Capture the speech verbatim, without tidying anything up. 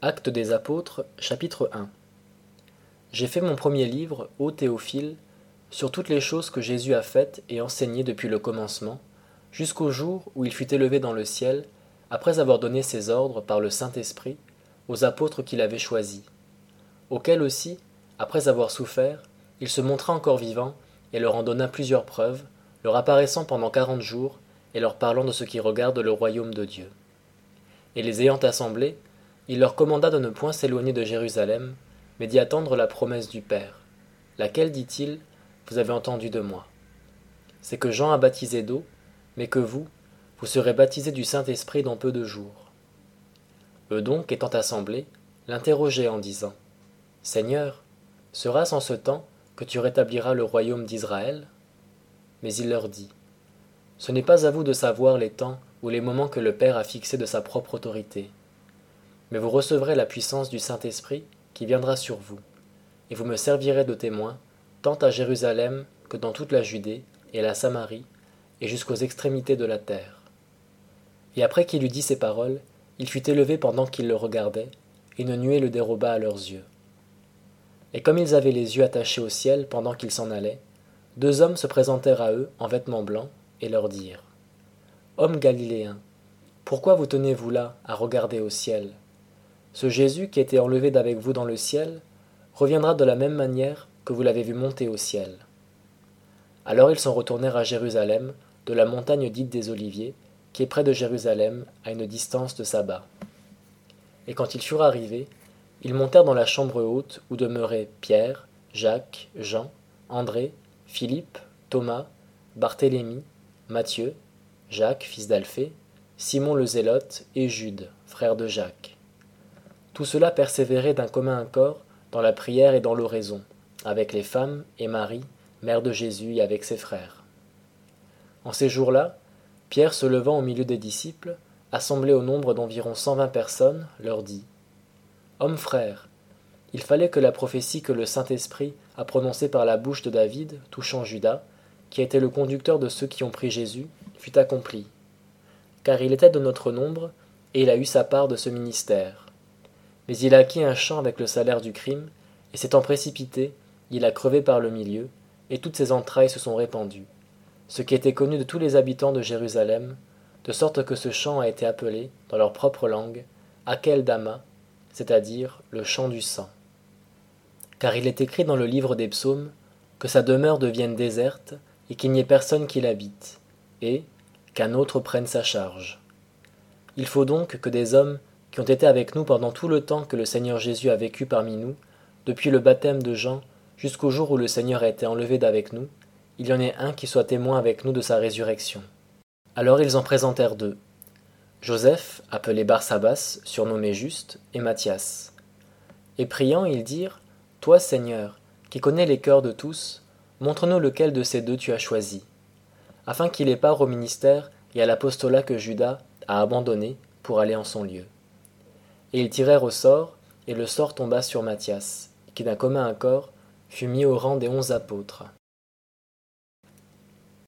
Actes des Apôtres, chapitre un. J'ai fait mon premier livre, ô Théophile, sur toutes les choses que Jésus a faites et enseignées depuis le commencement, jusqu'au jour où il fut élevé dans le ciel, après avoir donné ses ordres par le Saint-Esprit aux apôtres qu'il avait choisis, auxquels aussi, après avoir souffert, il se montra encore vivant et leur en donna plusieurs preuves, leur apparaissant pendant quarante jours et leur parlant de ce qui regarde le royaume de Dieu. Et les ayant assemblés, il leur commanda de ne point s'éloigner de Jérusalem, mais d'y attendre la promesse du Père, laquelle, dit-il, vous avez entendu de moi. C'est que Jean a baptisé d'eau, mais que vous, vous serez baptisés du Saint-Esprit dans peu de jours. Eux donc, étant assemblés, l'interrogeaient en disant, Seigneur, sera-ce en ce temps que tu rétabliras le royaume d'Israël ? Mais il leur dit, Ce n'est pas à vous de savoir les temps ou les moments que le Père a fixés de sa propre autorité. Mais vous recevrez la puissance du Saint-Esprit qui viendra sur vous, et vous me servirez de témoin, tant à Jérusalem que dans toute la Judée et la Samarie, et jusqu'aux extrémités de la terre. Et après qu'il eut dit ces paroles, il fut élevé pendant qu'ils le regardaient, et une nuée le déroba à leurs yeux. Et comme ils avaient les yeux attachés au ciel pendant qu'ils s'en allaient, deux hommes se présentèrent à eux en vêtements blancs, et leur dirent, Hommes galiléens, pourquoi vous tenez-vous là à regarder au ciel ? Ce Jésus qui a été enlevé d'avec vous dans le ciel reviendra de la même manière que vous l'avez vu monter au ciel. Alors ils s'en retournèrent à Jérusalem, de la montagne dite des Oliviers, qui est près de Jérusalem, à une distance de sabbat. Et quand ils furent arrivés, ils montèrent dans la chambre haute où demeuraient Pierre, Jacques, Jean, André, Philippe, Thomas, Barthélemy, Matthieu, Jacques, fils d'Alphée, Simon le Zélote et Jude, frère de Jacques. Tout cela persévérait d'un commun accord dans la prière et dans l'oraison, avec les femmes et Marie, mère de Jésus, et avec ses frères. En ces jours-là, Pierre, se levant au milieu des disciples, assemblés au nombre d'environ cent vingt personnes, leur dit « Hommes frères, il fallait que la prophétie que le Saint-Esprit a prononcée par la bouche de David, touchant Judas, qui a été le conducteur de ceux qui ont pris Jésus, fût accomplie. Car il était de notre nombre, et il a eu sa part de ce ministère. Mais il a acquis un champ avec le salaire du crime, et s'étant précipité, il a crevé par le milieu, et toutes ses entrailles se sont répandues, ce qui était connu de tous les habitants de Jérusalem, de sorte que ce champ a été appelé, dans leur propre langue, Akel-Dama, c'est-à-dire le champ du sang. Car il est écrit dans le livre des psaumes, que sa demeure devienne déserte, et qu'il n'y ait personne qui l'habite, et qu'un autre prenne sa charge. Il faut donc que des hommes qui ont été avec nous pendant tout le temps que le Seigneur Jésus a vécu parmi nous, depuis le baptême de Jean jusqu'au jour où le Seigneur a été enlevé d'avec nous, il y en ait un qui soit témoin avec nous de sa résurrection. Alors ils en présentèrent deux, Joseph, appelé Barsabas, surnommé Juste, et Matthias. Et priant, ils dirent, Toi, Seigneur, qui connais les cœurs de tous, montre-nous lequel de ces deux tu as choisi, afin qu'il ait part au ministère et à l'apostolat que Judas a abandonné pour aller en son lieu. Et ils tirèrent au sort, et le sort tomba sur Matthias, qui d'un commun accord fut mis au rang des onze apôtres.